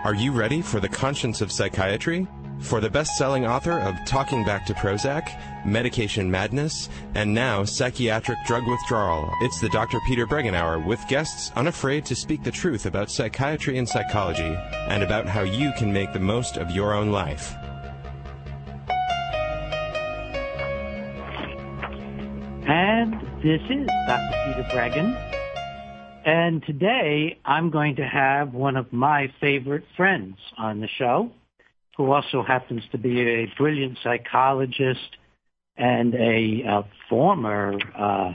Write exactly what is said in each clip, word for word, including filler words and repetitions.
Are you ready for the conscience of psychiatry? For the best-selling author of Talking Back to Prozac, Medication Madness, and now Psychiatric Drug Withdrawal, it's the Doctor Peter Breggin Hour with guests unafraid to speak the truth about psychiatry and psychology, and about how you can make the most of your own life. And this is Doctor Peter Breggin. And today I'm going to have one of my favorite friends on the show, who also happens to be a brilliant psychologist and a, a former uh,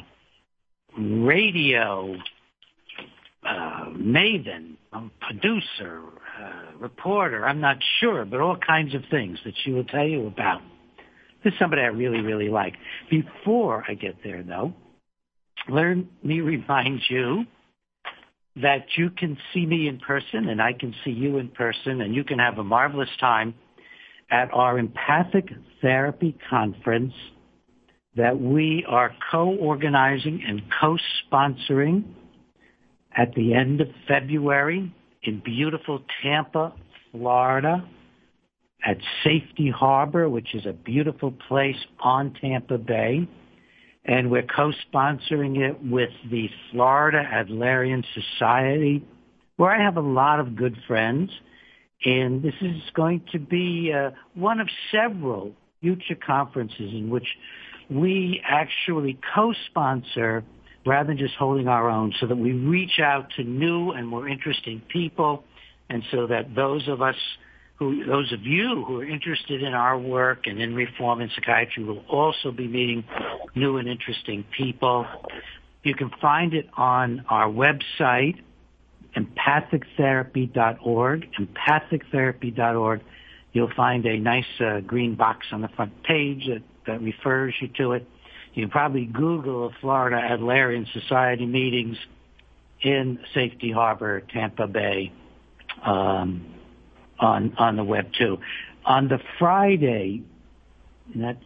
radio uh, maven, um, producer, uh, reporter, I'm not sure, but all kinds of things that she will tell you about. This is somebody I really, really like. Before I get there, though, let me remind you that you can see me in person and I can see you in person, and you can have a marvelous time at our Empathic Therapy Conference that we are co-organizing and co-sponsoring at the end of February in beautiful Tampa, Florida, at Safety Harbor, which is a beautiful place on Tampa Bay. And we're co-sponsoring it with the Florida Adlerian Society, where I have a lot of good friends. And this is going to be uh, one of several future conferences in which we actually co-sponsor rather than just holding our own, so that we reach out to new and more interesting people, and so that those of us who, those of you who are interested in our work and in reform and psychiatry will also be meeting new and interesting people. You can find it on our website, empathic therapy dot org, empathic therapy dot org. You'll find a nice uh, green box on the front page that, that refers you to it. You can probably Google Florida Adlerian Society meetings in Safety Harbor, Tampa Bay, um, on on the web too. On the Friday, and that's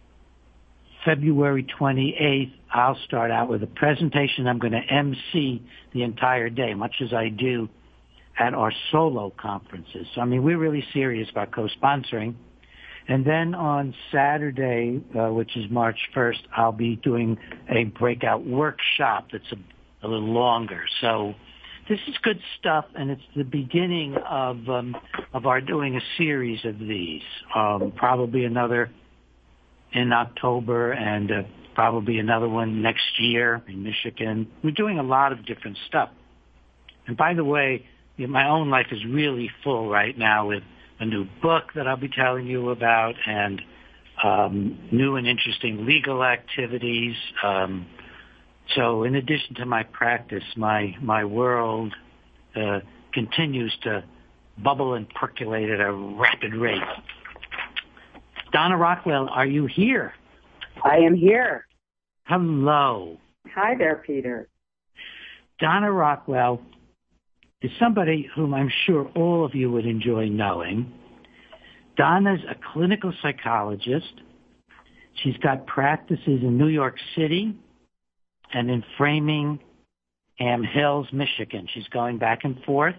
February twenty-eighth, I'll start out with a presentation. I'm going to emcee the entire day, much as I do at our solo conferences. So, I mean, we're really serious about co-sponsoring. And then on Saturday, uh, which is March first, I'll be doing a breakout workshop that's a, a little longer. So this is good stuff, and it's the beginning of um, of our doing a series of these. Um, probably another in October, and uh, probably another one next year in Michigan. We're doing a lot of different stuff. And by the way, you know, my own life is really full right now with a new book that I'll be telling you about, and um, new and interesting legal activities. Um, so in addition to my practice, my, my world uh, continues to bubble and percolate at a rapid rate. Donna Rockwell, are you here? I am here. Hello. Hi there, Peter. Donna Rockwell is somebody whom I'm sure all of you would enjoy knowing. Donna's a clinical psychologist. She's got practices in New York City and in Framingham Hills, Michigan. She's going back and forth.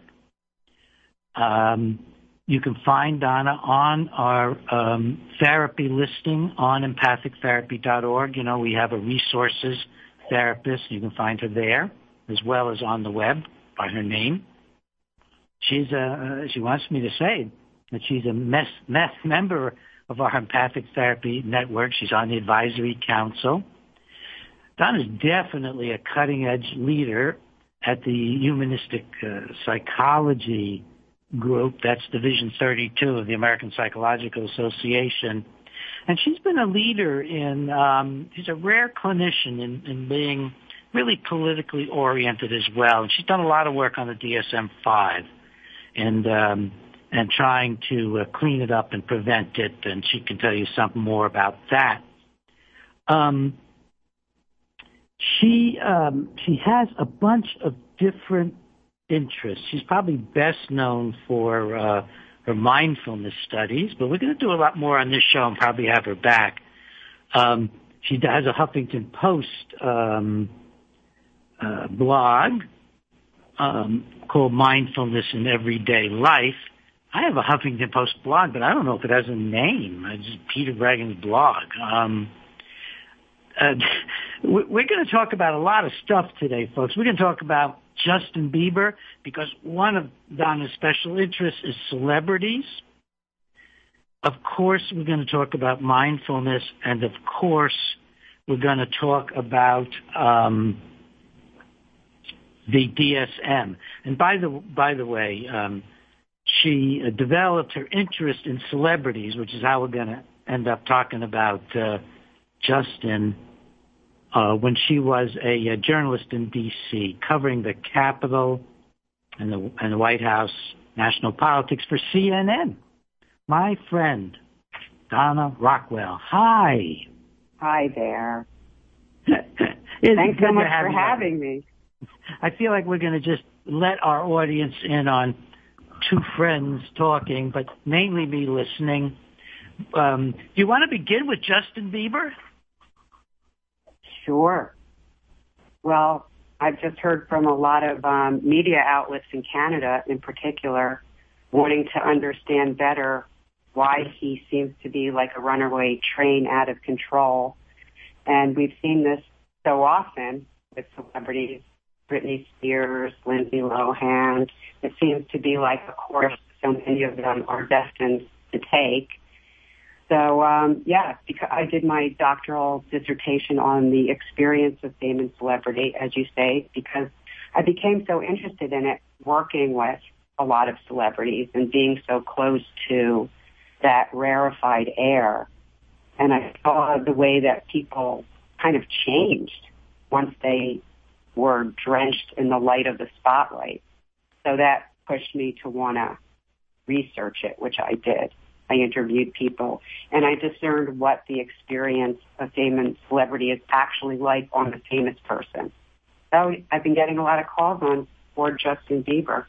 Um, you can find Donna on our um, therapy listing on empathic therapy dot org. You know, we have a resources therapist. You can find her there, as well as on the web by her name. She's a, uh, she wants me to say that she's a mess, mess member of our empathic therapy network. She's on the advisory council. Donna's definitely a cutting-edge leader at the humanistic uh, psychology group. That's Division thirty-two of the American Psychological Association. And she's been a leader in, um, she's a rare clinician in, in being really politically oriented as well. And she's done a lot of work on the D S M five and um, and trying to uh, clean it up and prevent it. And she can tell you something more about that. Um, she um, she has a bunch of different interests. She's probably best known for uh, her mindfulness studies, but we're going to do a lot more on this show and probably have her back. Um, she has a Huffington Post um, uh, blog um, called Mindfulness in Everyday Life. I have a Huffington Post blog, but I don't know if it has a name. It's just Peter Bregin's blog. Um, uh, we're going to talk about a lot of stuff today, folks. We're going to talk about Justin Bieber, because one of Donna's special interests is celebrities. Of course, we're going to talk about mindfulness, and of course, we're going to talk about um, the D S M. And by the by the way, um, she uh, developed her interest in celebrities, which is how we're going to end up talking about uh, Justin, uh, when she was a, a journalist in D C covering the Capitol and the, and the White House, national politics for C N N. My friend, Donna Rockwell. Hi. Hi there. It's Thanks so much for you having on. me. I feel like we're going to just let our audience in on two friends talking, but mainly me listening. Um, do you want to begin with Justin Bieber? Sure. Well, I've just heard from a lot of um, media outlets in Canada in particular wanting to understand better why he seems to be like a runaway train out of control. And we've seen this so often with celebrities, Britney Spears, Lindsay Lohan. It seems to be like a course so many of them are destined to take. So, um, yeah, because I did my doctoral dissertation on the experience of fame and celebrity, as you say, because I became so interested in it working with a lot of celebrities and being so close to that rarefied air. And I saw the way that people kind of changed once they were drenched in the light of the spotlight. So that pushed me to want to research it, which I did. I interviewed people, and I discerned what the experience of fame and celebrity is actually like on a famous person. So I've been getting a lot of calls on for Justin Bieber.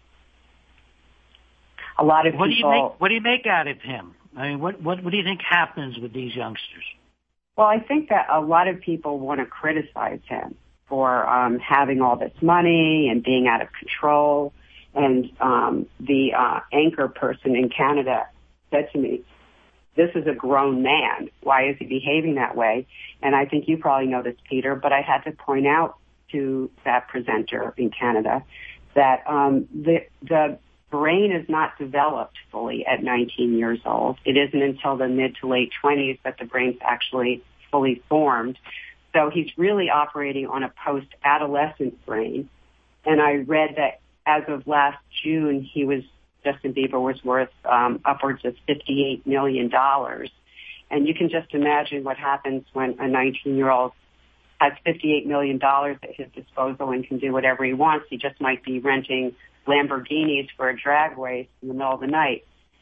A lot of what people. Do you make, what do you make out of him? I mean, what, what, what do you think happens with these youngsters? Well, I think that a lot of people want to criticize him for um, having all this money and being out of control. And um, the uh, anchor person in Canada said to me, this is a grown man. Why is he behaving that way? And I think you probably know this, Peter, but I had to point out to that presenter in Canada that um, the, the brain is not developed fully at nineteen years old. It isn't until the mid to late twenties that the brain's actually fully formed. So he's really operating on a post-adolescent brain. And I read that as of last June, he was Justin Bieber was worth um, upwards of fifty-eight million dollars. And you can just imagine what happens when a nineteen-year-old has fifty-eight million dollars at his disposal and can do whatever he wants. He just might be renting Lamborghinis for a drag race in the middle of the night,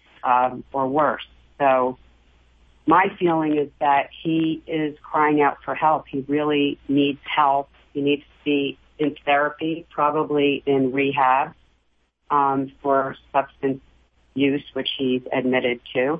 um, or worse. So my feeling is that he is crying out for help. He really needs help. He needs to be in therapy, probably in rehab, um, for substance use, which he's admitted to.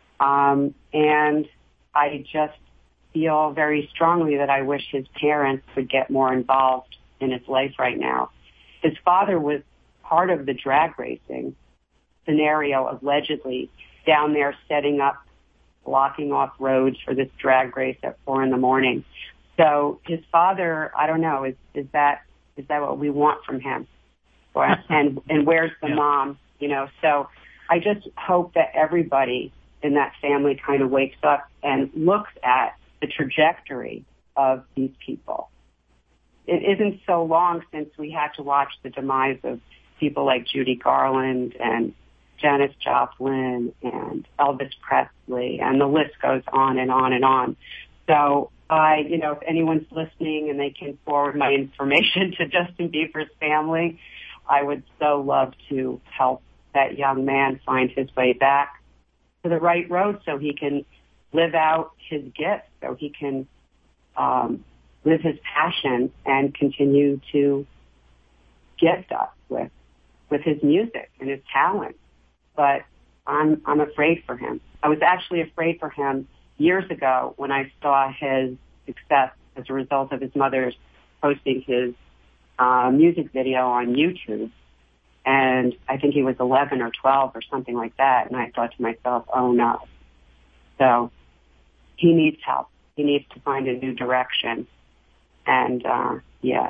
Um, and I just feel very strongly that I wish his parents would get more involved in his life right now. His father was part of the drag racing scenario, allegedly, down there setting up, blocking off roads for this drag race at four in the morning. So his father, I don't know, is, is that is that what we want from him? Or, and and where's the yeah. mom? You know, so I just hope that everybody in that family kind of wakes up and looks at the trajectory of these people. It isn't so long since we had to watch the demise of people like Judy Garland and Janis Joplin and Elvis Presley, and the list goes on and on and on. So I, you know, if anyone's listening and they can forward my information to Justin Bieber's family, I would so love to help that young man find his way back to the right road so he can live out his gift, so he can um, live his passion and continue to gift us with with his music and his talent. But I'm I'm afraid for him. I was actually afraid for him years ago when I saw his success as a result of his mother's posting his uh, music video on YouTube. And I think he was eleven or twelve or something like that. And I thought to myself, oh no. So he needs help. He needs to find a new direction. And, uh, yes.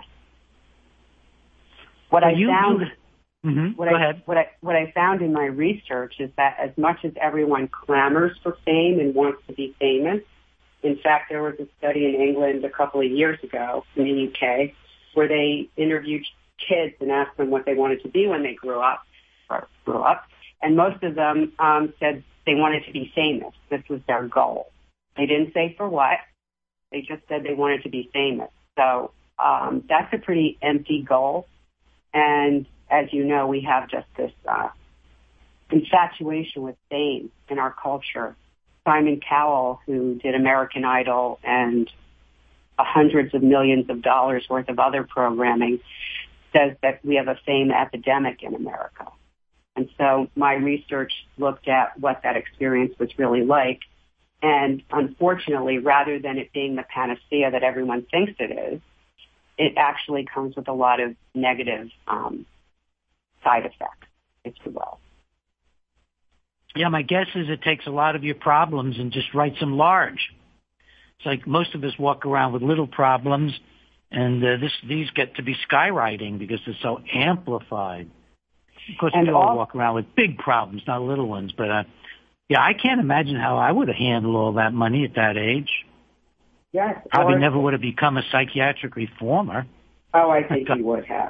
What so I you, found, you, mm-hmm. what Go I, ahead. what I, what I found in my research is that as much as everyone clamors for fame and wants to be famous, in fact, there was a study in England a couple of years ago in the U K where they interviewed kids and asked them what they wanted to be when they grew up, or grew up, and most of them um, said they wanted to be famous. This was their goal. They didn't say for what. They just said they wanted to be famous. So um, that's a pretty empty goal. And as you know, we have just this uh, infatuation with fame in our culture. Simon Cowell, who did American Idol and hundreds of millions of dollars worth of other programming, says that we have a fame epidemic in America. And so my research looked at what that experience was really like. And unfortunately, rather than it being the panacea that everyone thinks it is, it actually comes with a lot of negative um, side effects, if you will. Yeah, my guess is it takes a lot of your problems and just writes them large. It's like most of us walk around with little problems, and uh, this these get to be skywriting because they're so amplified. Of course, and we all, all walk around with big problems, not little ones. But uh, yeah, I can't imagine how I would have handled all that money at that age. Yes, Probably or, never would have become a psychiatric reformer. Oh, I think you would have.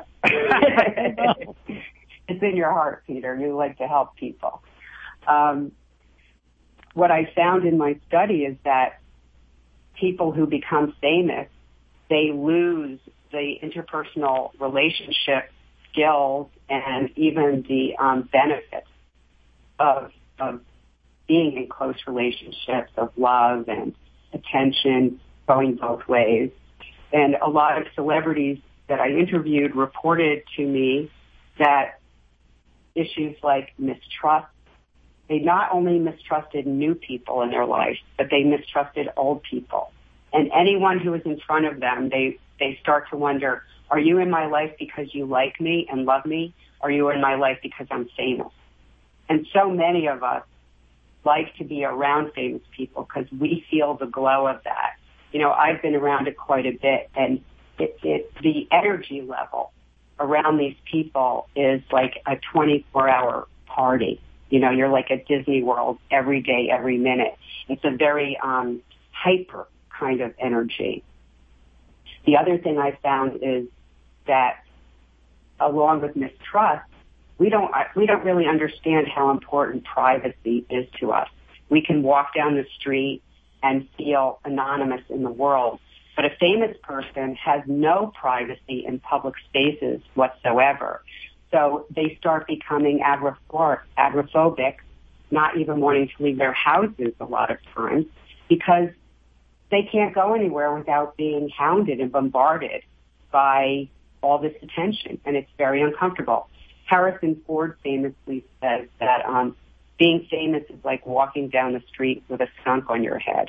It's in your heart, Peter. You like to help people. Um, what I found in my study is that people who become famous, they lose the interpersonal relationship skills and even the um, benefits of, of being in close relationships, of love and attention going both ways. And a lot of celebrities that I interviewed reported to me that issues like mistrust, they not only mistrusted new people in their life, but they mistrusted old people. And anyone who was in front of them, they, they start to wonder, are you in my life because you like me and love me? Or are you in my life because I'm famous? And so many of us like to be around famous people because we feel the glow of that. You know, I've been around it quite a bit, and it, it, the energy level around these people is like a twenty-four hour party. You know, you're like at Disney World every day, every minute. It's a very um, hyper kind of energy. The other thing I found is that along with mistrust, we don't we don't really understand how important privacy is to us. We can walk down the street and feel anonymous in the world, but a famous person has no privacy in public spaces whatsoever. So they start becoming agoraphobic, not even wanting to leave their houses a lot of times because they can't go anywhere without being hounded and bombarded by all this attention, and it's very uncomfortable. Harrison Ford famously says that um, being famous is like walking down the street with a skunk on your head.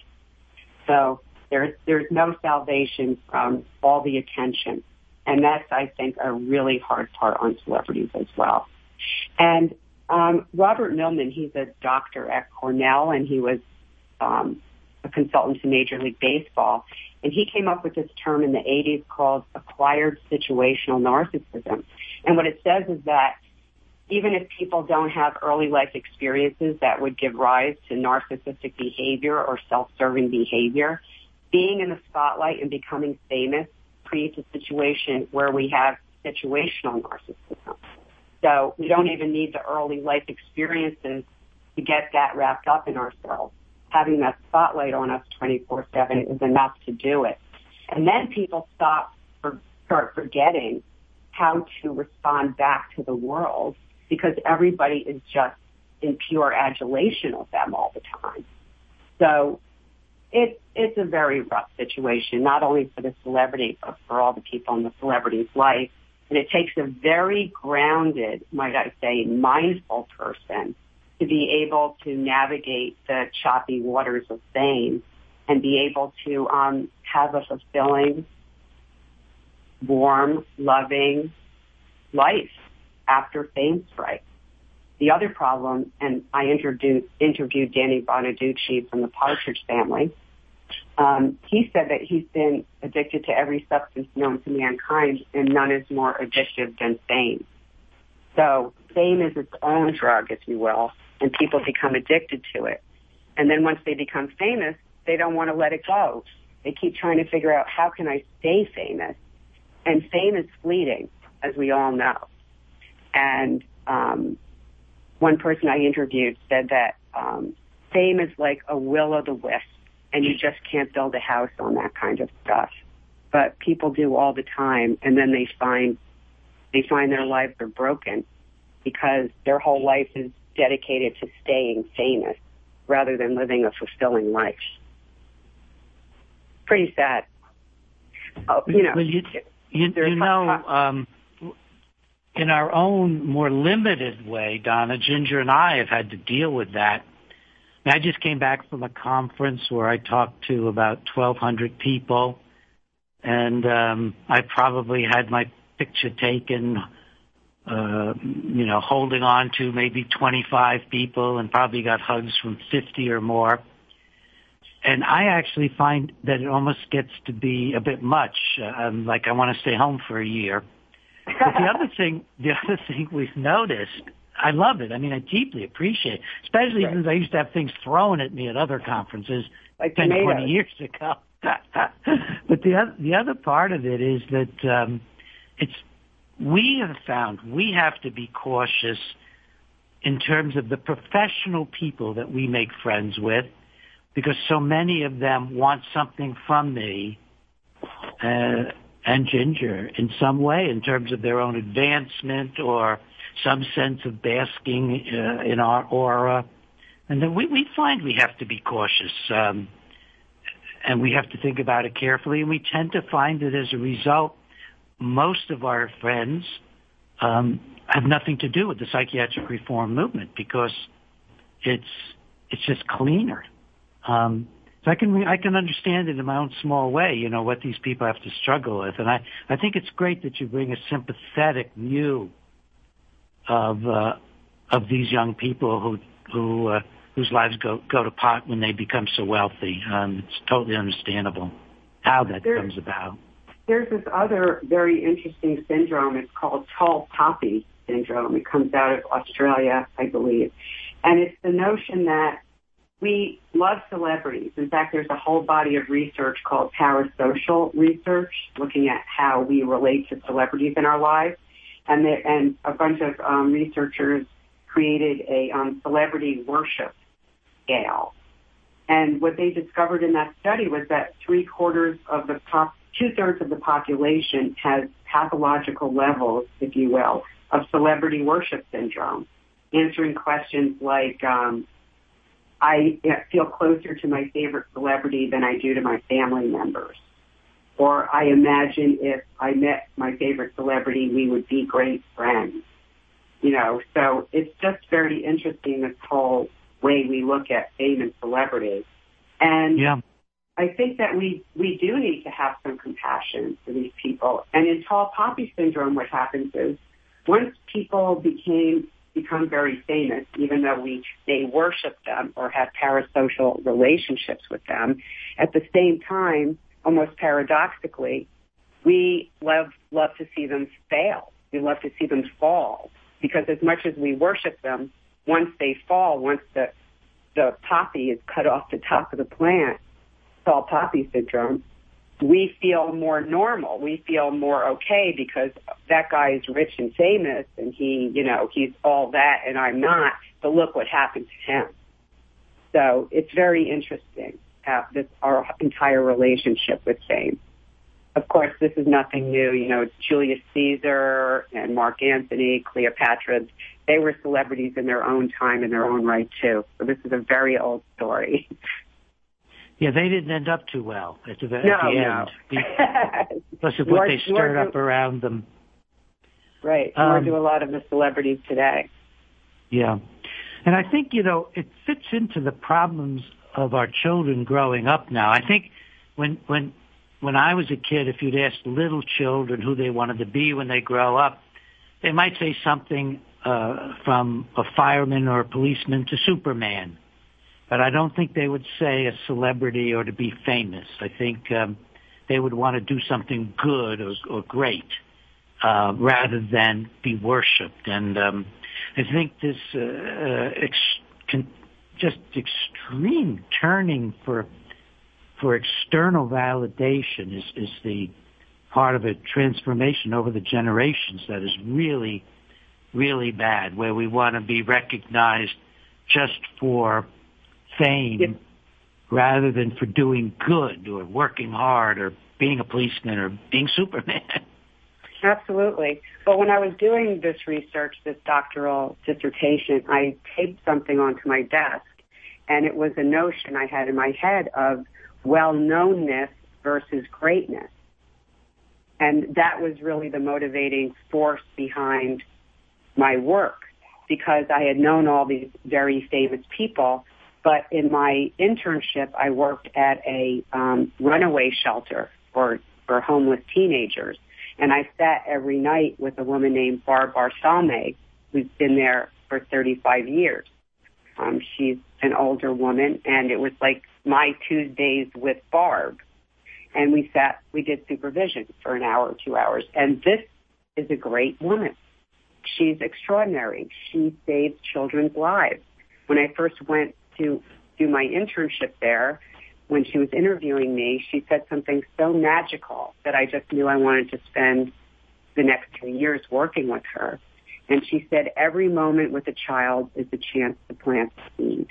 So there's there's no salvation from all the attention. And that's, I think, a really hard part on celebrities as well. And um, Robert Millman, he's a doctor at Cornell, and he was um, a consultant to Major League Baseball. And he came up with this term in the eighties called acquired situational narcissism. And what it says is that even if people don't have early life experiences that would give rise to narcissistic behavior or self-serving behavior, being in the spotlight and becoming famous creates a situation where we have situational narcissism. So we don't even need the early life experiences to get that wrapped up in ourselves. Having that spotlight on us twenty-four seven is enough to do it. And then people stop or start forgetting how to respond back to the world because everybody is just in pure adulation of them all the time. So it, it's a very rough situation, not only for the celebrity, but for all the people in the celebrity's life. And it takes a very grounded, might I say, mindful person to be able to navigate the choppy waters of fame and be able to um, have a fulfilling warm, loving life after fame strikes. The other problem, and I interviewed, interviewed Danny Bonaducci from the Partridge Family, um, he said that he's been addicted to every substance known to mankind, and none is more addictive than fame. So fame is its own drug, if you will, and people become addicted to it. And then once they become famous, they don't want to let it go. They keep trying to figure out, how can I stay famous? And fame is fleeting, as we all know. And um, one person I interviewed said that um, fame is like a will-o'-the-wisp, and you just can't build a house on that kind of stuff. But people do all the time, and then they find they find their lives are broken because their whole life is dedicated to staying famous rather than living a fulfilling life. Pretty sad. Oh, you know, well, you, you, you know um, in our own more limited way, Donna, Ginger and I have had to deal with that. I just came back from a conference where I talked to about twelve hundred people, and um, I probably had my picture taken, uh, you know, holding on to maybe twenty-five people, and probably got hugs from fifty or more. And I actually find that it almost gets to be a bit much. Um, like I want to stay home for a year. But the other thing, the other thing we've noticed, I love it. I mean, I deeply appreciate it, especially right. since I used to have things thrown at me at other conferences like ten, tomatoes. twenty years ago. But the other, the other part of it is that um, it's we have found we have to be cautious in terms of the professional people that we make friends with, because so many of them want something from me uh, and Ginger in some way in terms of their own advancement or some sense of basking uh, in our aura. And then we, we find we have to be cautious, um, and we have to think about it carefully. And we tend to find that as a result, most of our friends um, have nothing to do with the psychiatric reform movement because it's it's just cleaner. Um, so I can I can understand it in my own small way, you know, what these people have to struggle with. And I, I think it's great that you bring a sympathetic view of uh, of these young people who who uh, whose lives go go to pot when they become so wealthy. Um, it's totally understandable how that there, comes about. There's this other very interesting syndrome. It's called tall poppy syndrome. It comes out of Australia, I believe, and it's the notion that we love celebrities. In fact, there's a whole body of research called parasocial research, looking at how we relate to celebrities in our lives. And, there, and a bunch of um, researchers created a um, celebrity worship scale. And what they discovered in that study was that three quarters of the pop, two thirds of the population has pathological levels, if you will, of celebrity worship syndrome, answering questions like, um, I feel closer to my favorite celebrity than I do to my family members. Or I imagine if I met my favorite celebrity, we would be great friends. You know, so it's just very interesting, this whole way we look at fame and celebrities. And yeah. I think that we, we do need to have some compassion for these people. And in tall poppy syndrome, what happens is once people became become very famous, even though we they worship them or have parasocial relationships with them, at the same time, almost paradoxically, we love love to see them fail. We love to see them fall, because as much as we worship them, once they fall, once the the poppy is cut off the top of the plant, tall poppy syndrome, we feel more normal. We feel more okay because that guy is rich and famous and he, you know, he's all that and I'm not, but look what happened to him. So it's very interesting, uh, this, our entire relationship with fame. Of course, this is nothing new. You know, Julius Caesar and Mark Antony, Cleopatra, they were celebrities in their own time, in their own right, too. So this is a very old story. Yeah, they didn't end up too well at the, no, at the no. end. Because of what they stirred up around them. Right. More um, do a lot of the celebrities today. Yeah. And I think, you know, it fits into the problems of our children growing up now. I think when when when I was a kid, if you'd asked little children who they wanted to be when they grow up, they might say something uh, from a fireman or a policeman to Superman. But I don't think they would say a celebrity or to be famous. I think um, they would want to do something good or, or great uh, rather than be worshipped. And um, I think this uh, uh, ex- con- just extreme turning for for external validation is, is the part of a transformation over the generations that is really, really bad, where we want to be recognized just for fame yep. rather than for doing good or working hard or being a policeman or being Superman. Absolutely. But when I was doing this research, this doctoral dissertation, I taped something onto my desk, and it was a notion I had in my head of well-knownness versus greatness. And that was really the motivating force behind my work, because I had known all these very famous people. But in my internship, I worked at a um, runaway shelter for, for homeless teenagers. And I sat every night with a woman named Barb Barsalme, who's been there for thirty-five years. Um, she's an older woman, and it was like my Tuesdays with Barb. And we sat, we did supervision for an hour or two hours. And this is a great woman. She's extraordinary. She saves children's lives. When I first went to do my internship there, when she was interviewing me, she said something so magical that I just knew I wanted to spend the next three years working with her. And she said, every moment with a child is a chance to plant a seed.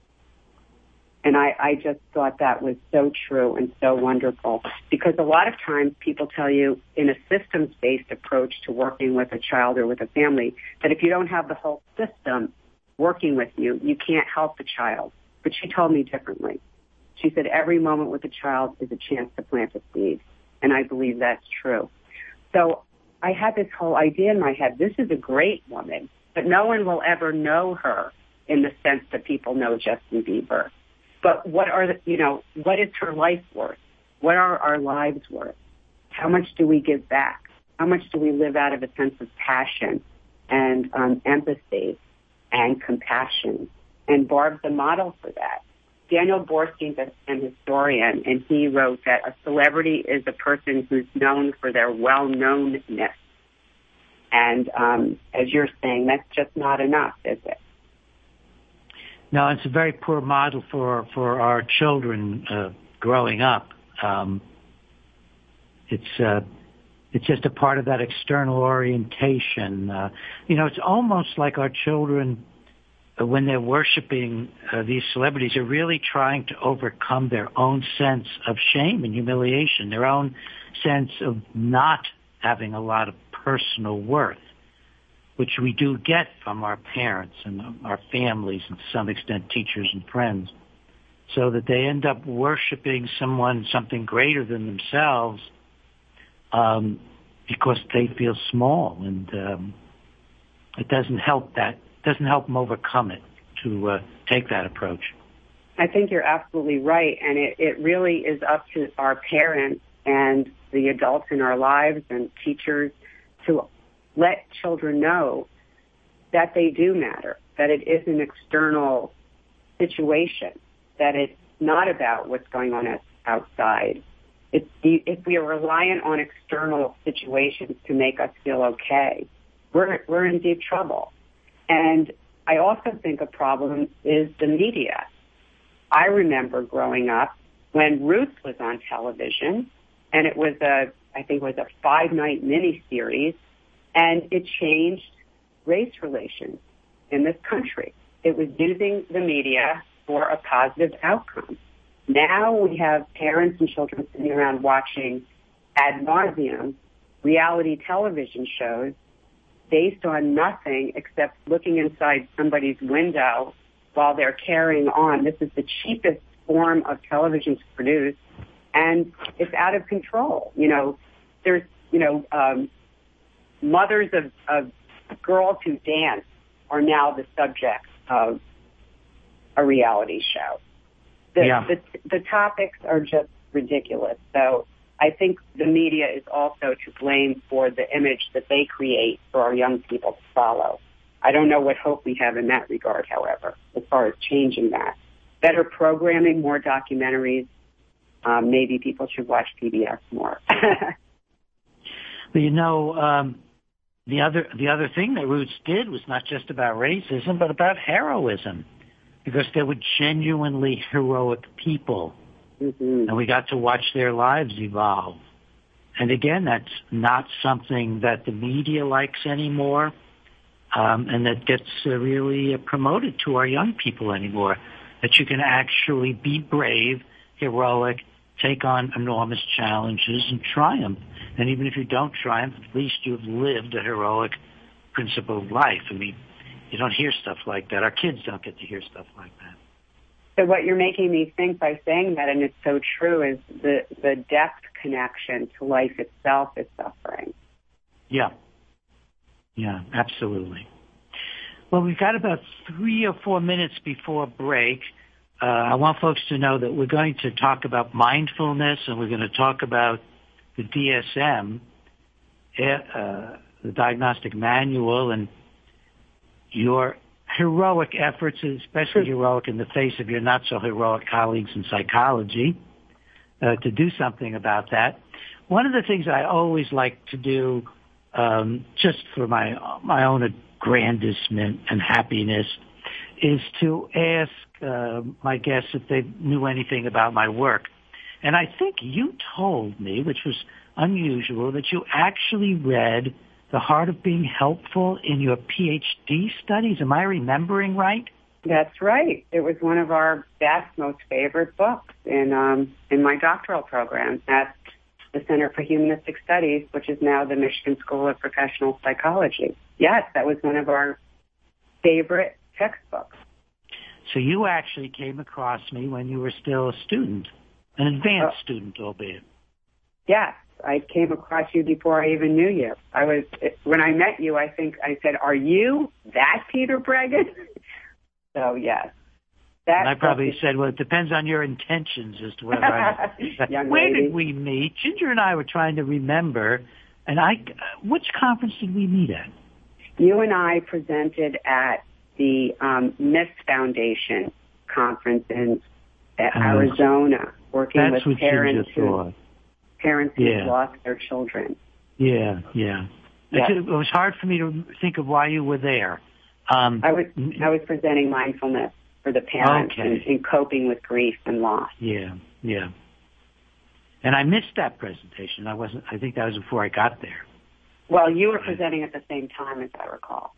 And I, I just thought that was so true and so wonderful, because a lot of times people tell you in a systems-based approach to working with a child or with a family that if you don't have the whole system working with you, you can't help the child. But she told me differently. She said every moment with a child is a chance to plant a seed. And I believe that's true. So I had this whole idea in my head. This is a great woman, but no one will ever know her in the sense that people know Justin Bieber. But what are the, you know, what is her life worth? What are our lives worth? How much do we give back? How much do we live out of a sense of passion and um, empathy and compassion? And Barb's a model for that. Daniel Borstein's an historian, and he wrote that a celebrity is a person who's known for their well-knownness. And um, as you're saying, that's just not enough, is it? No, it's a very poor model for, for our children uh, growing up. Um, it's uh, it's just a part of that external orientation. Uh, you know, it's almost like our children, uh, when they're worshiping uh, these celebrities, are really trying to overcome their own sense of shame and humiliation, their own sense of not having a lot of personal worth, which we do get from our parents and our families and to some extent teachers and friends, so that they end up worshiping someone, something greater than themselves, um, because they feel small, and um, it doesn't help that doesn't help them overcome it to uh, take that approach. I think you're absolutely right, and it, it really is up to our parents and the adults in our lives and teachers to let children know that they do matter, that it is an external situation, that it's not about what's going on outside. It's, if we are reliant on external situations to make us feel okay, we're, we're in deep trouble. And I also think a problem is the media. I remember growing up when Roots was on television, and it was a, I think it was a five-night miniseries, and it changed race relations in this country. It was using the media for a positive outcome. Now we have parents and children sitting around watching ad nauseum reality television shows based on nothing except looking inside somebody's window while they're carrying on. This is the cheapest form of television to produce, and it's out of control. You know, there's, you know, um, mothers of, of girls who dance are now the subject of a reality show. The, yeah. the, the topics are just ridiculous. So I think the media is also to blame for the image that they create for our young people to follow. I don't know what hope we have in that regard, however, as far as changing that. Better programming, more documentaries. Um, maybe people should watch P B S more. But you know, um, the other the other thing that Roots did was not just about racism, but about heroism, because they were genuinely heroic people, mm-hmm. and we got to watch their lives evolve. And again, that's not something that the media likes anymore, um, and that gets uh, really uh, promoted to our young people anymore. That you can actually be brave, heroic, take on enormous challenges and triumph. And even if you don't triumph, at least you've lived a heroic, principled life. I mean, you don't hear stuff like that. Our kids don't get to hear stuff like that. So what you're making me think by saying that, and it's so true, is the, the depth connection to life itself is suffering. Yeah. Yeah, absolutely. Well, we've got about three or four minutes before break. Uh, I want folks to know that we're going to talk about mindfulness, and we're going to talk about the D S M, uh, the Diagnostic Manual, and your heroic efforts, especially heroic in the face of your not-so-heroic colleagues in psychology, uh, to do something about that. One of the things I always like to do, um, just for my my own aggrandizement and happiness, is to ask uh, my guests if they knew anything about my work. And I think you told me, which was unusual, that you actually read The Heart of Being Helpful in your P H D studies. Am I remembering right? That's right. It was one of our best, most favorite books in um, in my doctoral program at the Center for Humanistic Studies, which is now the Michigan School of Professional Psychology. Yes, that was one of our favorite textbooks. So you actually came across me when you were still a student, an advanced oh. student, albeit. Yes, I came across you before I even knew you. I was when I met you, I think I said, "Are you that Peter Breggin?" So yes. That and I probably is, said, well, it depends on your intentions as to whether I... Where lady. did we meet? Ginger and I were trying to remember, and I, which conference did we meet at? You and I presented at the um, Miss Foundation conference in uh, Arizona, working with parents who, parents who yeah. lost their children. Yeah, yeah. Yes. It, it was hard for me to think of why you were there. Um, I was I was presenting mindfulness for the parents okay. in, in coping with grief and loss. Yeah, yeah. And I missed that presentation. I wasn't. I think that was before I got there. Well, you were presenting at the same time, as I recall.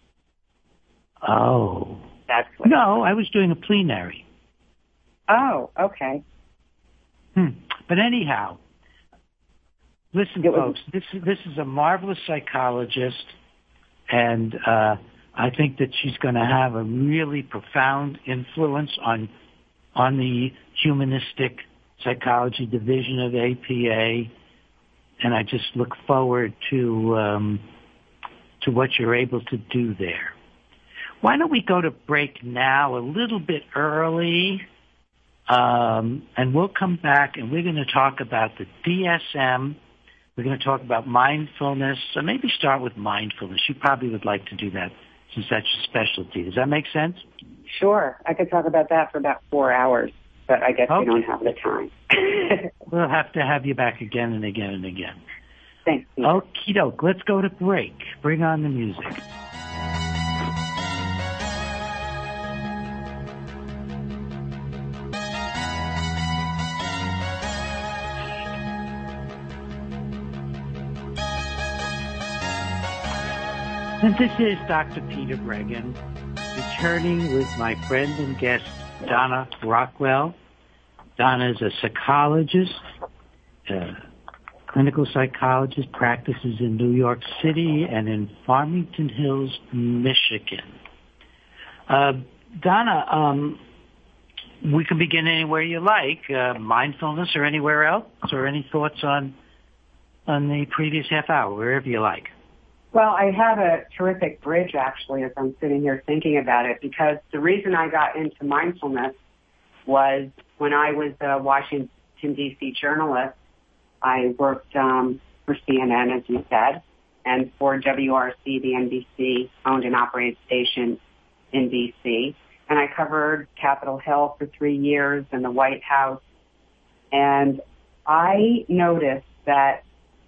Oh. That's what no, I was doing a plenary. Oh, okay. Hmm. But anyhow, listen, it folks. Was... This this is a marvelous psychologist, and uh, I think that she's going to have a really profound influence on on the humanistic psychology division of A P A, and I just look forward to um, to what you're able to do there. Why don't we go to break now a little bit early, um, and we'll come back and we're going to talk about the D S M. We're going to talk about mindfulness. So maybe start with mindfulness. You probably would like to do that since that's your specialty. Does that make sense? Sure. I could talk about that for about four hours, but I guess okay. we don't have the time. We'll have to have you back again and again and again. Thanks. Okie doke. Let's go to break. Bring on the music. And this is Doctor Peter Breggin, returning with my friend and guest, Donna Rockwell. Donna is a psychologist, a clinical psychologist, practices in New York City and in Farmington Hills, Michigan. Uh, Donna, um, we can begin anywhere you like, uh, mindfulness or anywhere else, or any thoughts on on the previous half hour, wherever you like. Well, I have a terrific bridge, actually, as I'm sitting here thinking about it, because the reason I got into mindfulness was when I was a Washington, D C journalist, I worked um, for C N N, as you said, and for W R C, the N B C-owned and operated station in D C And I covered Capitol Hill for three years and the White House. And I noticed that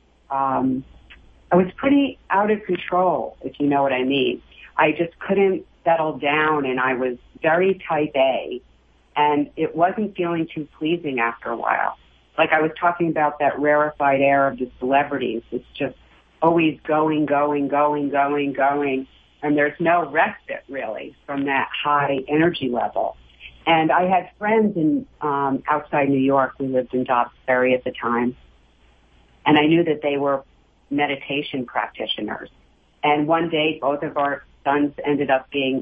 um, I was pretty out of control, if you know what I mean. I just couldn't settle down, and I was very type A, and it wasn't feeling too pleasing after a while. Like I was talking about that rarefied air of the celebrities. It's just always going, going, going, going, going, and there's no respite, really, from that high energy level. And I had friends in um, outside New York. We lived in Dobbs Ferry at the time, and I knew that they were meditation practitioners. And one day, both of our sons ended up being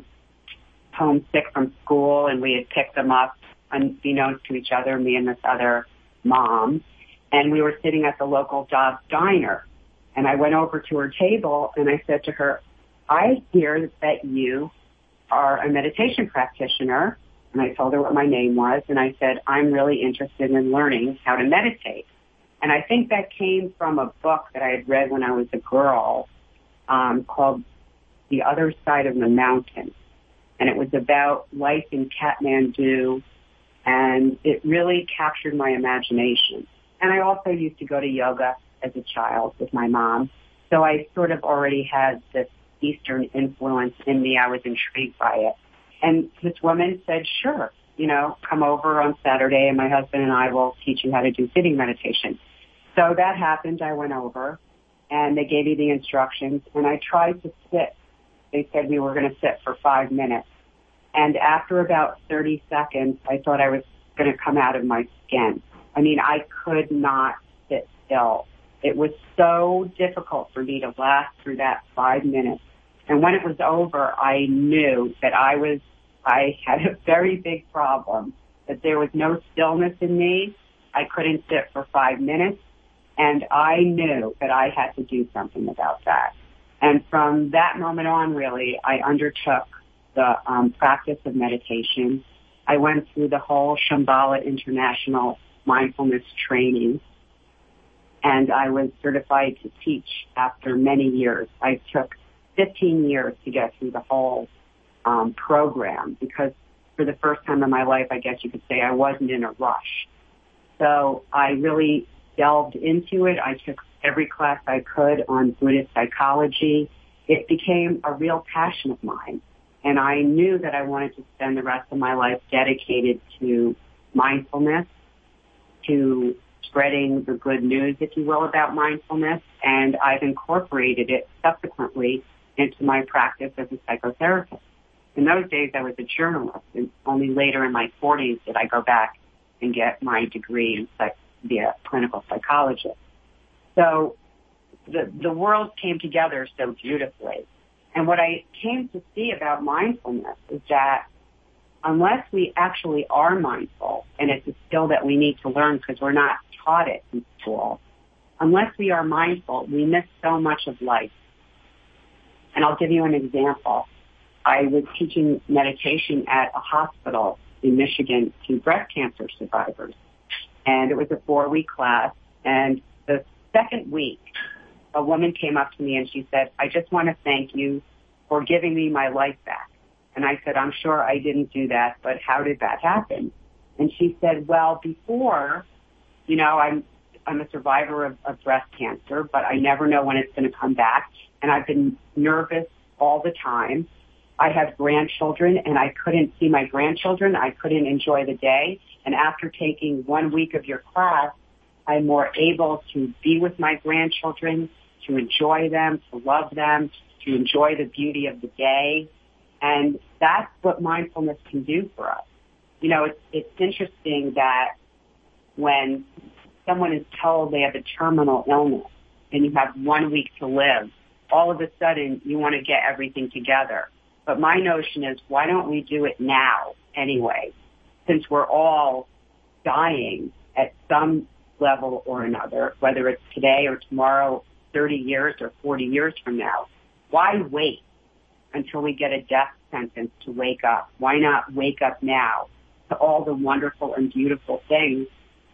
homesick from school, and we had picked them up unbeknownst to each other, me and this other mom. And we were sitting at the local Dobbs diner. And I went over to her table, and I said to her, I hear that you are a meditation practitioner. And I told her what my name was, and I said, I'm really interested in learning how to meditate. And I think that came from a book that I had read when I was a girl um, called The Other Side of the Mountain. And it was about life in Kathmandu, and it really captured my imagination. And I also used to go to yoga as a child with my mom. So I sort of already had this Eastern influence in me. I was intrigued by it. And this woman said, sure, you know, come over on Saturday and my husband and I will teach you how to do sitting meditation. So that happened. I went over and they gave me the instructions and I tried to sit. They said we were going to sit for five minutes. And after about thirty seconds, I thought I was going to come out of my skin. I mean, I could not sit still. It was so difficult for me to last through that five minutes. And when it was over, I knew that I was, I had a very big problem, that there was no stillness in me. I couldn't sit for five minutes. And I knew that I had to do something about that. And from that moment on, really, I undertook the um, practice of meditation. I went through the whole Shambhala International Mindfulness Training, and I was certified to teach after many years. I took fifteen years to get through the whole um, program because for the first time in my life, I guess you could say I wasn't in a rush. So I really delved into it. I took every class I could on Buddhist psychology. It became a real passion of mine. And I knew that I wanted to spend the rest of my life dedicated to mindfulness, to spreading the good news, if you will, about mindfulness. And I've incorporated it subsequently into my practice as a psychotherapist. In those days, I was a journalist, and only later in my forties did I go back and get my degree in psych- be a clinical psychologist. So the the world came together so beautifully. And what I came to see about mindfulness is that unless we actually are mindful, and it's a skill that we need to learn because we're not taught it in school, unless we are mindful, we miss so much of life. And I'll give you an example. I was teaching meditation at a hospital in Michigan to breast cancer survivors. And it was a four-week class. And the second week, a woman came up to me and she said, I just want to thank you for giving me my life back. And I said, I'm sure I didn't do that, but how did that happen? And she said, well, before, you know, I'm I'm a survivor of, of breast cancer, but I never know when it's going to come back. And I've been nervous all the time. I have grandchildren, and I couldn't see my grandchildren. I couldn't enjoy the day. And after taking one week of your class, I'm more able to be with my grandchildren, to enjoy them, to love them, to enjoy the beauty of the day. And that's what mindfulness can do for us. You know, it's, it's interesting that when someone is told they have a terminal illness and you have one week to live, all of a sudden you want to get everything together. But my notion is, why don't we do it now anyway, since we're all dying at some level or another, whether it's today or tomorrow, thirty years or forty years from now. Why wait until we get a death sentence to wake up? Why not wake up now to all the wonderful and beautiful things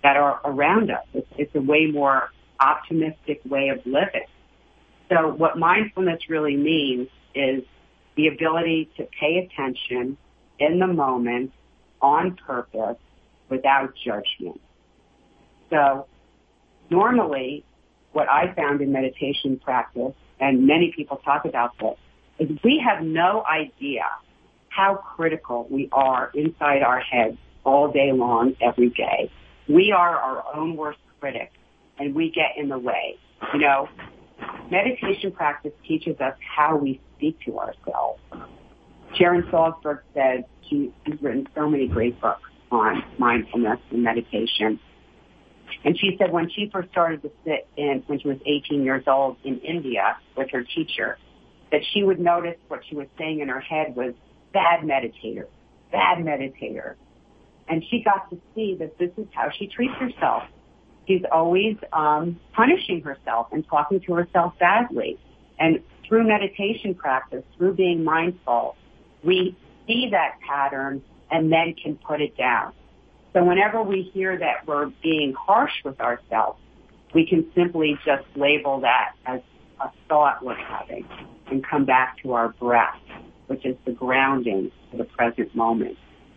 that are around us. It's, it's a way more optimistic way of living. So what mindfulness really means is the ability to pay attention in the moment on purpose without judgment. So normally what I found in meditation practice, and many people talk about this, is we have no idea how critical we are inside our heads all day long, every day. We are our own worst critic, and we get in the way. You know, meditation practice teaches us how we speak to ourselves. Sharon Salzberg said she's written so many great books on mindfulness and meditation. And she said when she first started to sit in, when she was eighteen years old in India with her teacher, that she would notice what she was saying in her head was, bad meditator, bad meditator. And she got to see that this is how she treats herself. She's always um, punishing herself and talking to herself badly. And through meditation practice, through being mindful, we see that pattern and then can put it down. So whenever we hear that we're being harsh with ourselves, we can simply just label that as a thought we're having and come back to our breath, which is the grounding for the present moment.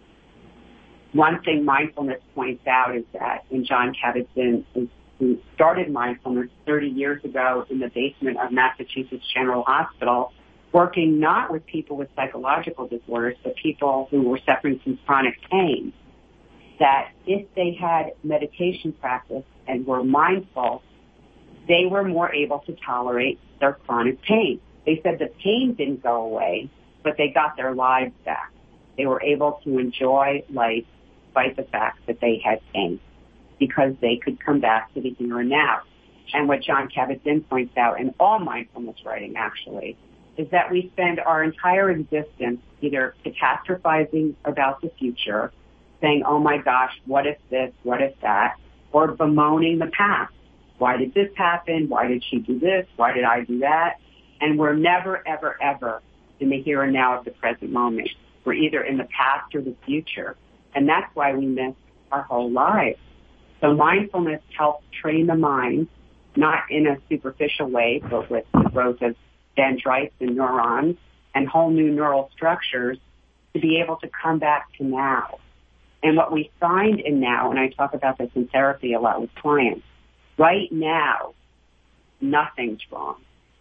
One thing mindfulness points out is that in Jon Kabat-Zinn, who started mindfulness thirty years ago in the basement of Massachusetts General Hospital, working not with people with psychological disorders, but people who were suffering from chronic pain, that if they had meditation practice and were mindful, they were more able to tolerate their chronic pain. They said the pain didn't go away, but they got their lives back. They were able to enjoy life despite the fact that they had pain because they could come back to the here and now. And what Jon Kabat-Zinn points out in all mindfulness writing, actually, is that we spend our entire existence either catastrophizing about the future, saying, oh my gosh, what if this, what if that, or bemoaning the past. Why did this happen? Why did she do this? Why did I do that? And we're never, ever, ever in the here and now of the present moment. We're either in the past or the future. And that's why we miss our whole lives. So mindfulness helps train the mind, not in a superficial way, but with the growth of dendrites and neurons and whole new neural structures to be able to come back to now. And what we find in now, and I talk about this in therapy a lot with clients, right now, nothing's wrong.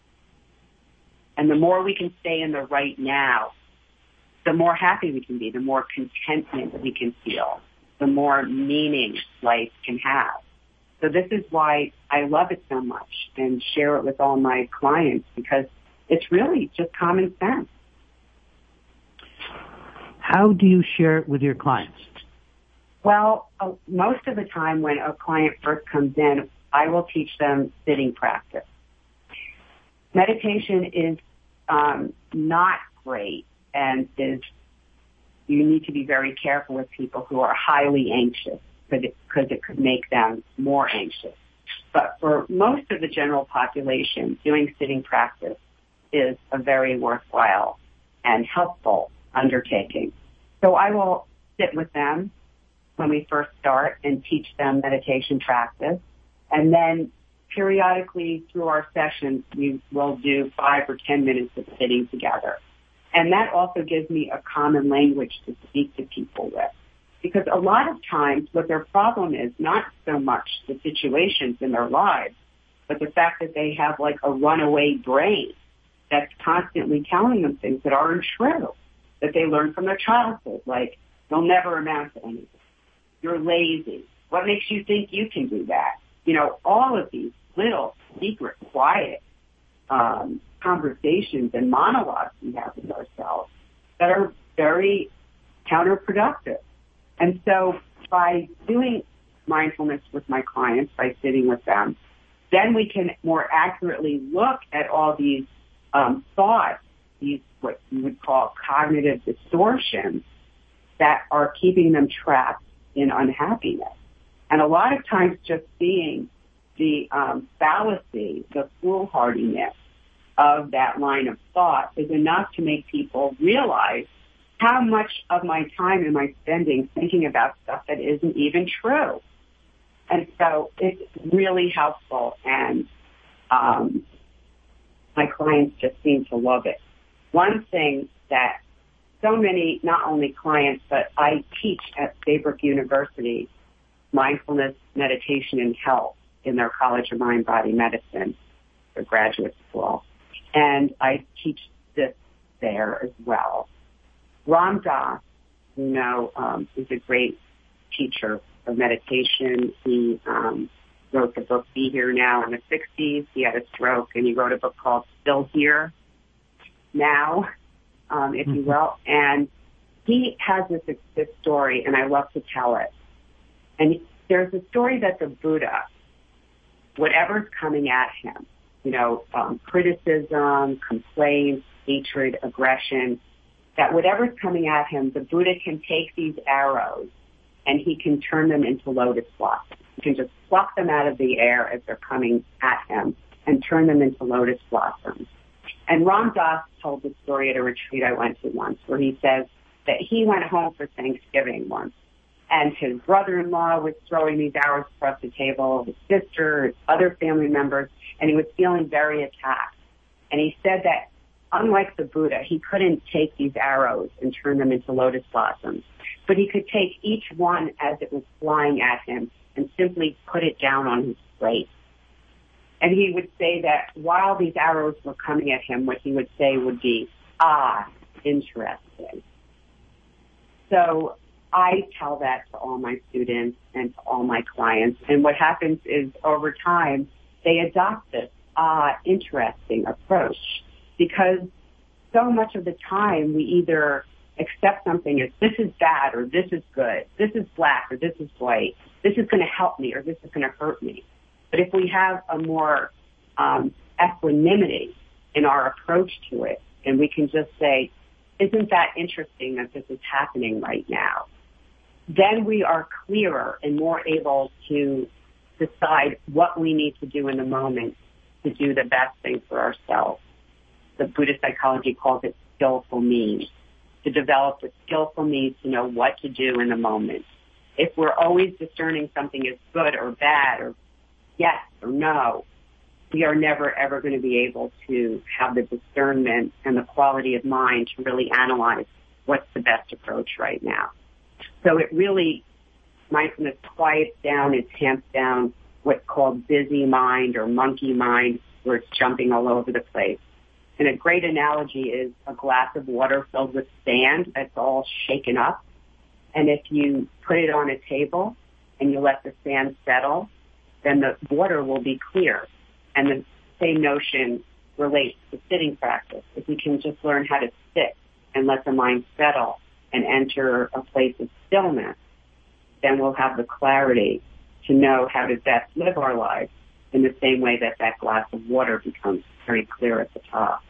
And the more we can stay in the right now, the more happy we can be, the more contentment we can feel, the more meaning life can have. So this is why I love it so much and share it with all my clients, because it's really just common sense. How do you share it with your clients? Well, uh, most of the time when a client first comes in, I will teach them sitting practice. Meditation is um, not great, and is you need to be very careful with people who are highly anxious because it, because it could make them more anxious. But for most of the general population, doing sitting practice is a very worthwhile and helpful undertaking. So I will sit with them when we first start and teach them meditation practice. And then periodically through our sessions, we will do five or ten minutes of sitting together. And that also gives me a common language to speak to people with. Because a lot of times what their problem is not so much the situations in their lives, but the fact that they have like a runaway brain that's constantly telling them things that aren't true, that they learned from their childhood, like, they'll never amount to anything. You're lazy. What makes you think you can do that? You know, all of these little secret, quiet um, conversations and monologues we have with ourselves that are very counterproductive. And so by doing mindfulness with my clients, by sitting with them, then we can more accurately look at all these um, thoughts, these what you would call cognitive distortions that are keeping them trapped in unhappiness. And a lot of times just seeing the um, fallacy, the foolhardiness of that line of thought is enough to make people realize how much of my time am I spending thinking about stuff that isn't even true. And so it's really helpful, and um, my clients just seem to love it. One thing that so many, not only clients, but I teach at Saybrook University, mindfulness, meditation, and health in their College of Mind Body Medicine, their graduate school. And I teach this there as well. Ram Dass, you know, um, is a great teacher of meditation. He um, wrote the book Be Here Now in the sixties. He had a stroke, and he wrote a book called Still Here Now, um, if you will. And he has this, this story, and I love to tell it. And there's a story that the Buddha, whatever's coming at him, you know, um, criticism, complaints, hatred, aggression, that whatever's coming at him, the Buddha can take these arrows and he can turn them into lotus blossoms. He can just pluck them out of the air as they're coming at him and turn them into lotus blossoms. And Ram Dass told the story at a retreat I went to once, where he says that he went home for Thanksgiving once, and his brother-in-law was throwing these arrows across the table, his sister, his other family members, and he was feeling very attacked. And he said that unlike the Buddha, he couldn't take these arrows and turn them into lotus blossoms, but he could take each one as it was flying at him and simply put it down on his plate. And he would say that while these arrows were coming at him, what he would say would be, ah, interesting. So I tell that to all my students and to all my clients. And what happens is over time, they adopt this, ah, interesting approach, because so much of the time we either accept something as this is bad or this is good, this is black or this is white, this is going to help me or this is going to hurt me. But if we have a more um, equanimity in our approach to it, and we can just say, isn't that interesting that this is happening right now? Then we are clearer and more able to decide what we need to do in the moment to do the best thing for ourselves. The Buddhist psychology calls it skillful means, to develop the skillful means to know what to do in the moment. If we're always discerning something as good or bad or yes or no, we are never, ever going to be able to have the discernment and the quality of mind to really analyze what's the best approach right now. So it really, mindfulness quiets down, it tamps down what's called busy mind or monkey mind, where it's jumping all over the place. And a great analogy is a glass of water filled with sand that's all shaken up. And if you put it on a table and you let the sand settle, then the water will be clear. And the same notion relates to sitting practice. If we can just learn how to sit and let the mind settle and enter a place of stillness, then we'll have the clarity to know how to best live our lives in the same way that that glass of water becomes very clear at the top.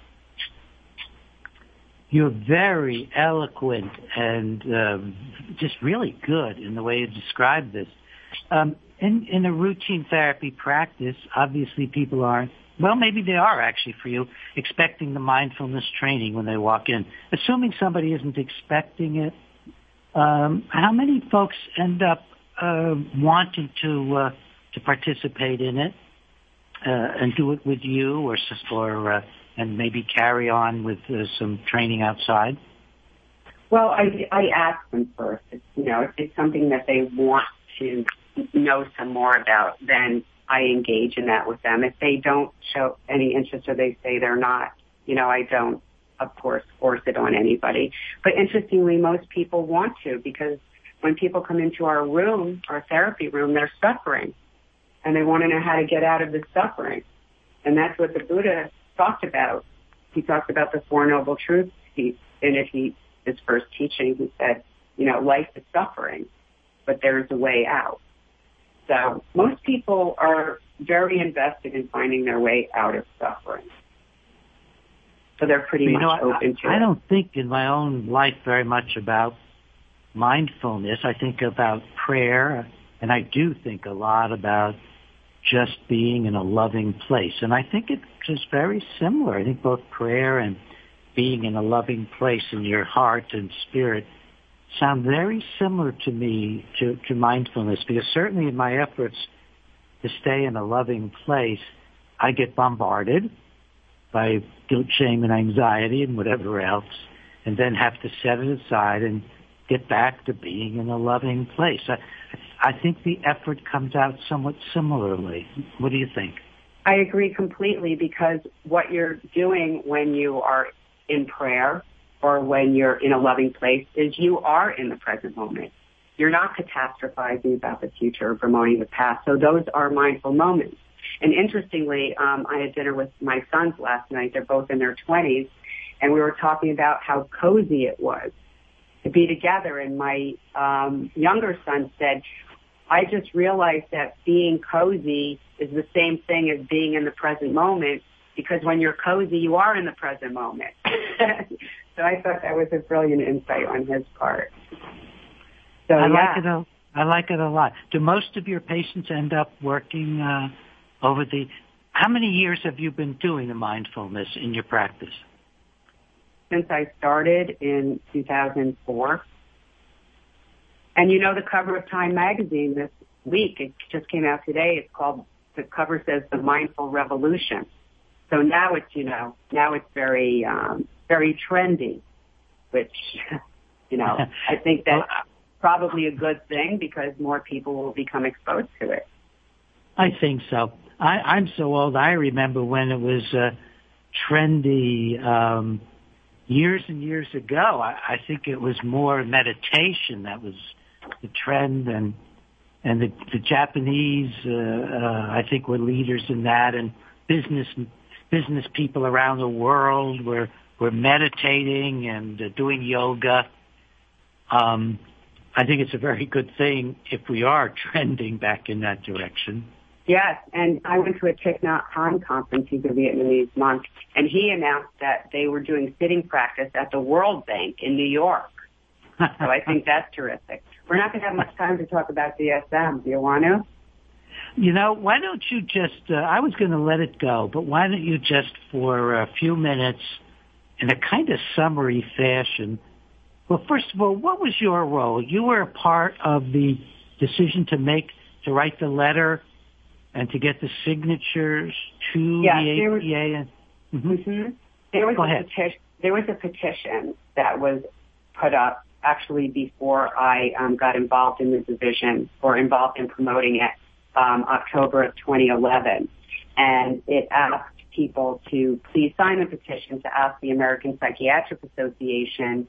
You're very eloquent and um, just really good in the way you describe this. Um, in, in a routine therapy practice, obviously people aren't, well, maybe they are actually for you, expecting the mindfulness training when they walk in. Assuming somebody isn't expecting it, um, how many folks end up uh, wanting to uh, to participate in it uh, and do it with you, or or uh, and maybe carry on with uh, some training outside? Well, I, I ask them first. It's, you know, if it's something that they want to know some more about, then I engage in that with them. If they don't show any interest or they say they're not, you know, I don't, of course, force it on anybody. But interestingly, most people want to, because when people come into our room, our therapy room, they're suffering, and they want to know how to get out of the suffering. And that's what the Buddha talked about. He talked about the Four Noble Truths. He, and if he, his first teaching, he said, you know, life is suffering, but there's a way out. So most people are very invested in finding their way out of suffering. So they're pretty you much know, open I, to I it. I don't think in my own life very much about mindfulness. I think about prayer, and I do think a lot about just being in a loving place. And I think it's just very similar. I think both prayer and being in a loving place in your heart and spirit sound very similar to me to, to mindfulness, because certainly in my efforts to stay in a loving place, I get bombarded by guilt, shame, and anxiety and whatever else, and then have to set it aside and get back to being in a loving place. I, I think the effort comes out somewhat similarly. What do you think? I agree completely, because what you're doing when you are in prayer or when you're in a loving place is you are in the present moment. You're not catastrophizing about the future or bemoaning the past. So those are mindful moments. And interestingly, um, I had dinner with my sons last night. They're both in their twenties, and we were talking about how cozy it was to be together. And my um, younger son said, I just realized that being cozy is the same thing as being in the present moment, because when you're cozy, you are in the present moment. So I thought that was a brilliant insight on his part. So, I yeah. like it a, I like it a lot. Do most of your patients end up working uh, over the... How many years have you been doing the mindfulness in your practice? Since I started in two thousand four. And you know, the cover of Time magazine this week, it just came out today, it's called, the cover says The Mindful Revolution. So now it's, you know, now it's very, um, very trendy, which, you know, I think that's probably a good thing, because more people will become exposed to it. I think so. I, I'm so old, I remember when it was uh, trendy um, years and years ago. I, I think it was more meditation that was the trend, and and the, the Japanese, uh, uh, I think, were leaders in that, and business business people around the world were were meditating and uh, doing yoga. Um, I think it's a very good thing if we are trending back in that direction. Yes, and I went to a Thich Nhat Hanh conference. He's a Vietnamese monk, and he announced that they were doing sitting practice at the World Bank in New York. So I think that's terrific. We're not going to have much time to talk about D S M. Do you want to? You know, why don't you just, uh, I was going to let it go, but why don't you just for a few minutes in a kind of summary fashion, well, first of all, what was your role? You were a part of the decision to make, to write the letter and to get the signatures to yeah, the there A P A. Was, and, mm-hmm. mm-hmm. there, was Go a ahead. Petition, there was a petition that was put up actually before I um, got involved in the division or involved in promoting it, um, October of twenty eleven. And it asked people to please sign the petition to ask the American Psychiatric Association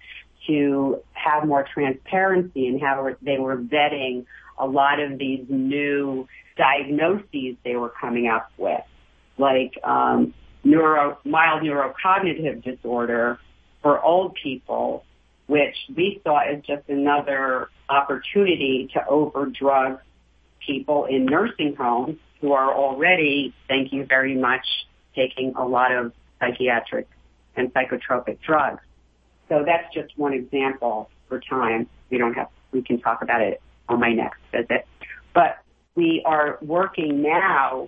to have more transparency in how they were vetting a lot of these new diagnoses they were coming up with, like um, neuro, mild neurocognitive disorder for old people, which we saw as just another opportunity to overdrug people in nursing homes who are already, thank you very much, taking a lot of psychiatric and psychotropic drugs. So that's just one example for time. We don't have, we can talk about it on my next visit. But we are working now,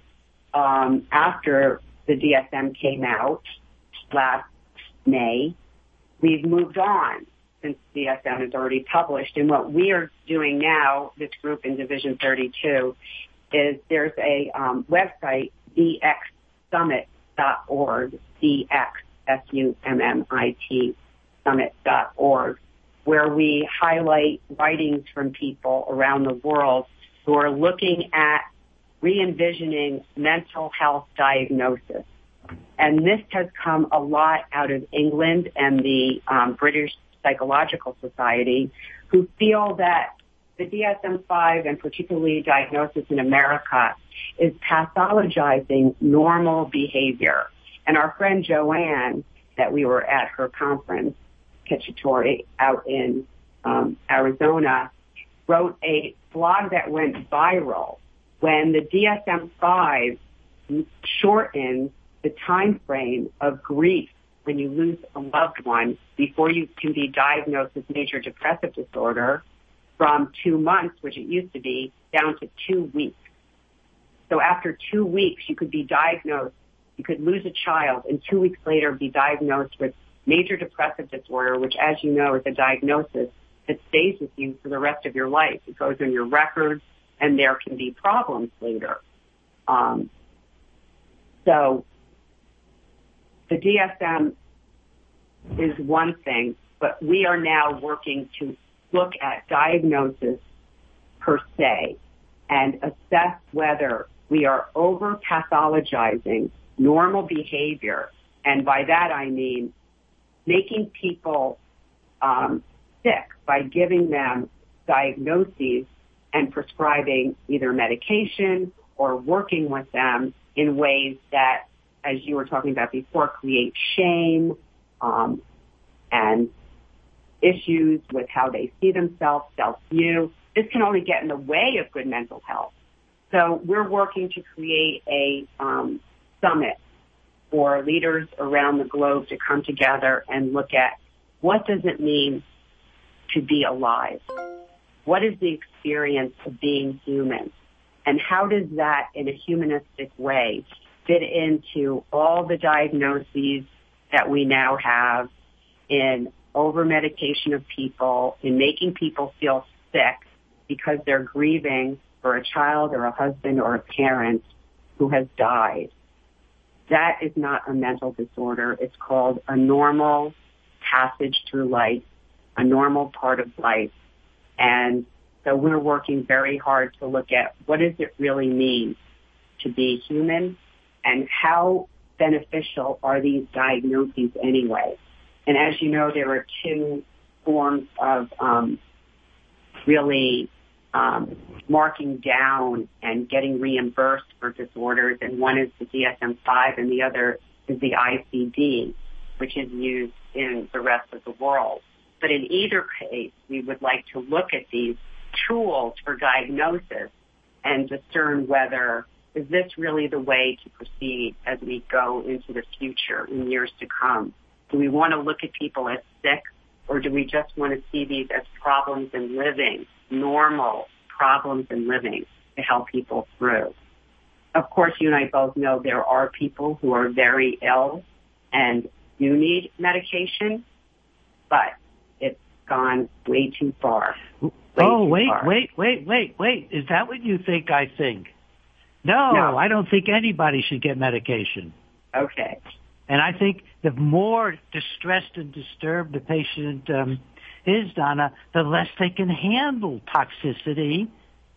um, after the D S M came out last May. We've moved on since D S M is already published. And what we are doing now, this group in Division thirty-two, is there's a um, website, d x summit dot org, D X, S U M M I T, summit dot org, where we highlight writings from people around the world who are looking at re-envisioning mental health diagnosis. And this has come a lot out of England and the um, British Psychological Society, who feel that the D S M five, and particularly diagnosis in America, is pathologizing normal behavior. And our friend Joanne, that we were at her conference, Cacciatore, out in um, Arizona, wrote a blog that went viral when the D S M five shortened the time frame of grief when you lose a loved one before you can be diagnosed with major depressive disorder from two months, which it used to be, down to two weeks. So after two weeks, you could be diagnosed, you could lose a child, and two weeks later be diagnosed with major depressive disorder, which, as you know, is a diagnosis that stays with you for the rest of your life. It goes in your records, and there can be problems later. Um, so the D S M is one thing, but we are now working to look at diagnosis per se and assess whether we are over pathologizing normal behavior. And by that I mean making people um, sick by giving them diagnoses and prescribing either medication or working with them in ways that, as you were talking about before, create shame um, and issues with how they see themselves, self-view. This can only get in the way of good mental health. So we're working to create a um, summit for leaders around the globe to come together and look at what does it mean to be alive? What is the experience of being human? And how does that, in a humanistic way, fit into all the diagnoses that we now have in over-medication of people, in making people feel sick because they're grieving for a child or a husband or a parent who has died? That is not a mental disorder. It's called a normal passage through life, a normal part of life. And so we're working very hard to look at what does it really mean to be human and how beneficial are these diagnoses anyway. And as you know, there are two forms of um, really um, marking down and getting reimbursed for disorders, and one is the D S M five and the other is the I C D, which is used in the rest of the world. But in either case, we would like to look at these tools for diagnosis and discern whether is this really the way to proceed as we go into the future in years to come. Do we want to look at people as sick, or do we just want to see these as problems in living, normal problems in living to help people through? Of course, you and I both know there are people who are very ill and do need medication, but it's gone way too far. Way oh, too wait, far. wait, wait, wait, wait. Is that what you think I think? No, No. I don't think anybody should get medication. Okay. And I think the more distressed and disturbed the patient um, is, Donna, the less they can handle toxicity,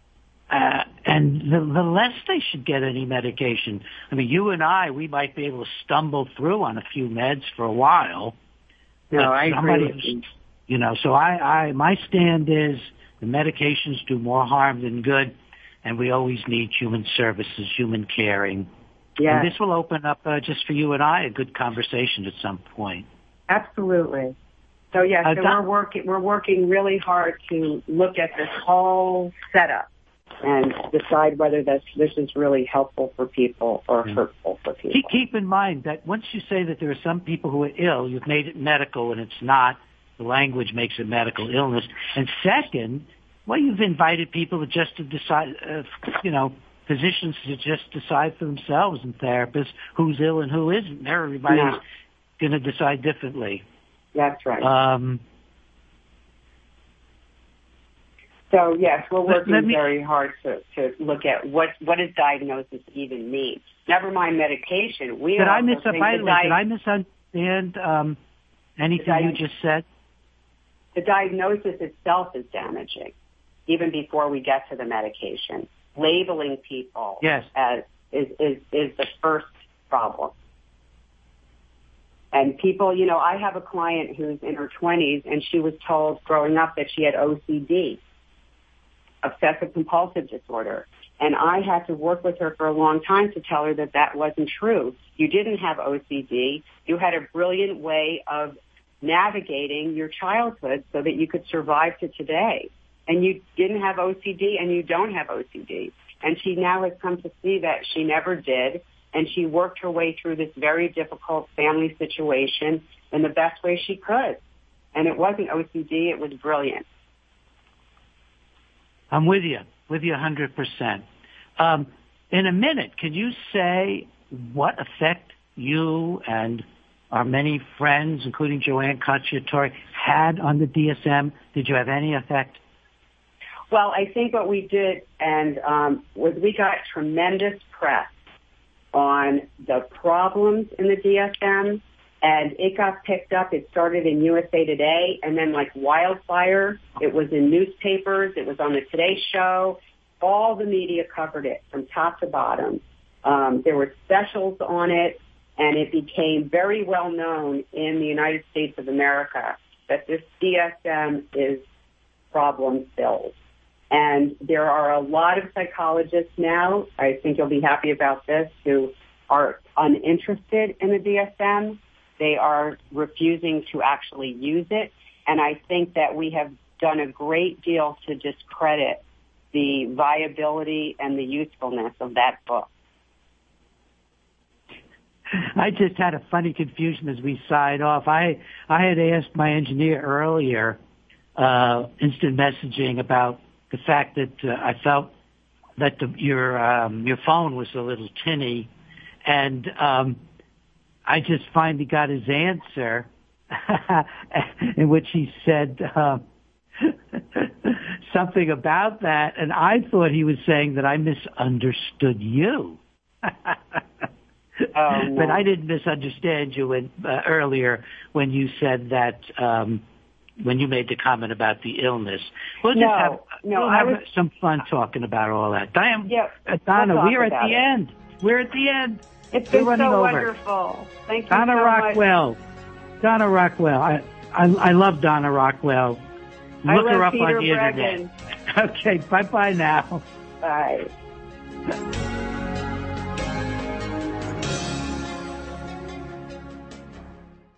uh, and the, the less they should get any medication. I mean, you and I, we might be able to stumble through on a few meds for a while. No, I agree with who's- you. You know, so I, I, my stand is the medications do more harm than good, and we always need human services, human caring. Yeah, And this will open up, uh, just for you and I, a good conversation at some point. absolutely. So yeah, Uh, so Doc- we're working we're working really hard to look at this whole setup and decide whether this this is really helpful for people or Yeah. hurtful for people. Keep, keep in mind that once you say that there are some people who are ill, you've made it medical, and it's not. The language makes it medical illness. And second, well, you've invited people to just to decide, uh, you know, physicians to just decide for themselves, and therapists who's ill and who isn't. Everybody's No. going to decide differently. That's right. Um, So yes, we're Let- working let me- very hard to, to look at what what does diagnosis even mean. Never mind medication. We did I also miss? think By the the way, di- did I misunderstand um, anything The di- you just said? the diagnosis itself is damaging, even before we get to the medication. Labeling people Yes. as is, is, is the first problem. And people, you know, I have a client who's in her twenties, and she was told growing up that she had O C D, obsessive compulsive disorder. And I had to work with her for a long time to tell her that that wasn't true. You didn't have O C D. You had a brilliant way of navigating your childhood so that you could survive to today. And you didn't have O C D, and you don't have O C D. And she now has come to see that she never did, and she worked her way through this very difficult family situation in the best way she could. And it wasn't O C D, it was brilliant. I'm with you, with you one hundred percent. Um, in a minute, can you say what effect you and our many friends, including Joanne Cacciatore, had on the D S M? Did you have any effect? Well, I think what we did and um, was we got tremendous press on the problems in the D S M, and it got picked up. It started in U S A Today, and then like wildfire, it was in newspapers. It was on the Today Show. All the media covered it from top to bottom. Um, there were specials on it, and it became very well known in the United States of America that this D S M is problem-filled. And there are a lot of psychologists now, I think you'll be happy about this, who are uninterested in the D S M. They are refusing to actually use it. And I think that we have done a great deal to discredit the viability and the usefulness of that book. I just had a funny confusion as we sighed off. I, I had asked my engineer earlier, uh, instant messaging about the fact that uh, I felt that the, your um, your phone was a little tinny, and um, I just finally got his answer, in which he said uh, something about that, and I thought he was saying that I misunderstood you. Oh, no. But I didn't misunderstand you when, uh, earlier when you said that. Um, when you made the comment about the illness. We'll just no, have, no, we'll I have was, some fun talking about all that. Diane, yeah, uh, Donna, we'll we're at the it. end. We're at the end. It's we're been running so over. wonderful. Thank you Donna so Rockwell. much. Donna Rockwell. I, I, I love Donna Rockwell. I Look love her up Peter on the Breggin. internet. Okay, bye-bye now. Bye.